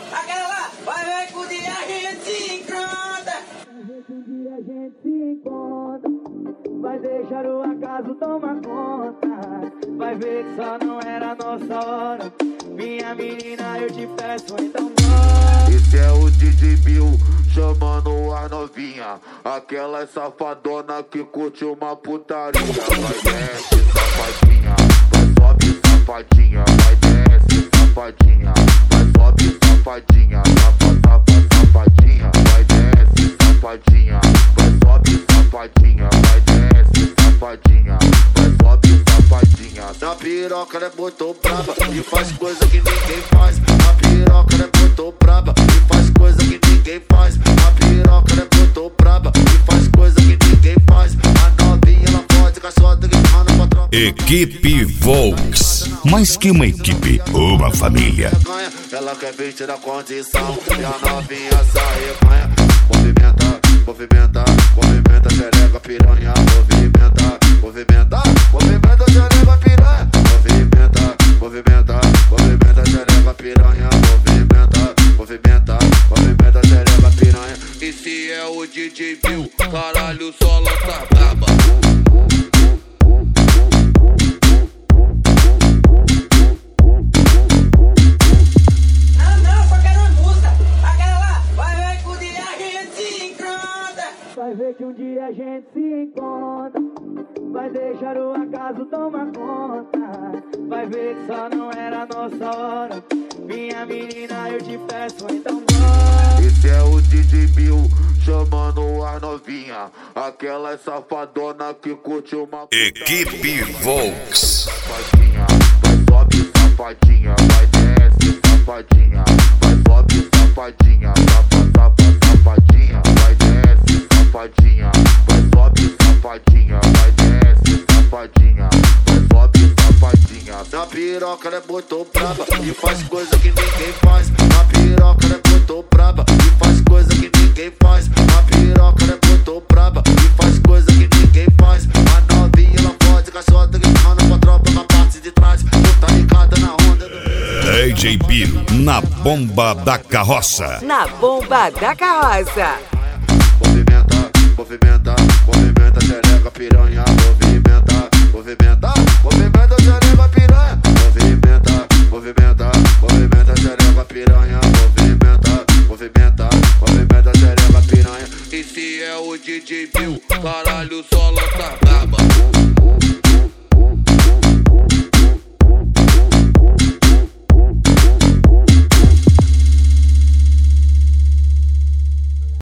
aquela lá, vai ver que um dia a gente se encontra. Vai ver que um dia a gente se encontra. Vai deixar o acaso tomar conta. Vai ver que só não era a nossa hora. Minha menina, eu te peço, então bora. Esse é o DJ Bill chamando a novinha, aquela safadona que curte uma putaria. Vai desce, safadinha, vai sobe, safadinha. Vai desce, safadinha, vai sobe, safadinha. Safadinha, vai desce, safadinha, vai sobe, safadinha. Vai desce, safadinha, vai sobe, safadinha. Na piroca ela é muito braba e faz coisa que ninguém faz. Na piroca ela é muito braba e faz coisa que ninguém faz. Na piroca ela é muito braba e faz coisa que ninguém faz. A novinha ela pode caçota que manda pra tropa. Equipe Volks, mais que uma equipe, uma família. Ela quer vestir da condição e a novinha sai ganha. Movimenta, movimenta, movimenta, xereca piranha. Movimenta, movimenta, movimenta, xereca piranha. Movimenta, movimenta, movimenta, xereca piranha. Movimenta, movimenta, movimenta, xereca piranha. E se é o DJ Bill, caralho, só lança braba. Vai ver que um dia a gente se encontra. Vai deixar o acaso tomar conta. Vai ver que só não era a nossa hora. Minha menina, eu te peço, então bora. Esse é o DJ Bill chamando a novinha, aquela safadona que curte uma Equipe Volks. safadinha, vai sobe, safadinha. Vai desce, safadinha, vai sobe, safadinha. Safadinha, vai desce, safadinha, vai sobe, safadinha. Vai desce, safadinha, vai sobe, safadinha. Na piroca ela é muito braba e faz coisa que ninguém faz. Na piroca ela é muito braba e faz coisa que ninguém faz. Na piroca ela é muito braba e faz coisa que ninguém faz. A novinha ela pode caçota que manda pra tropa na parte de trás. Tu tá ligada na onda do DJ Bill, na bomba da carroça. Na bomba da carroça. Movimenta, movimenta, movimenta, xereca piranha. Movimenta, movimenta, movimenta, xereca piranha. Movimenta, movimenta, movimenta, xereca piranha. Movimenta, movimenta, movimenta, xereca piranha. E se é o DJ Bill, caralho, só lança braba.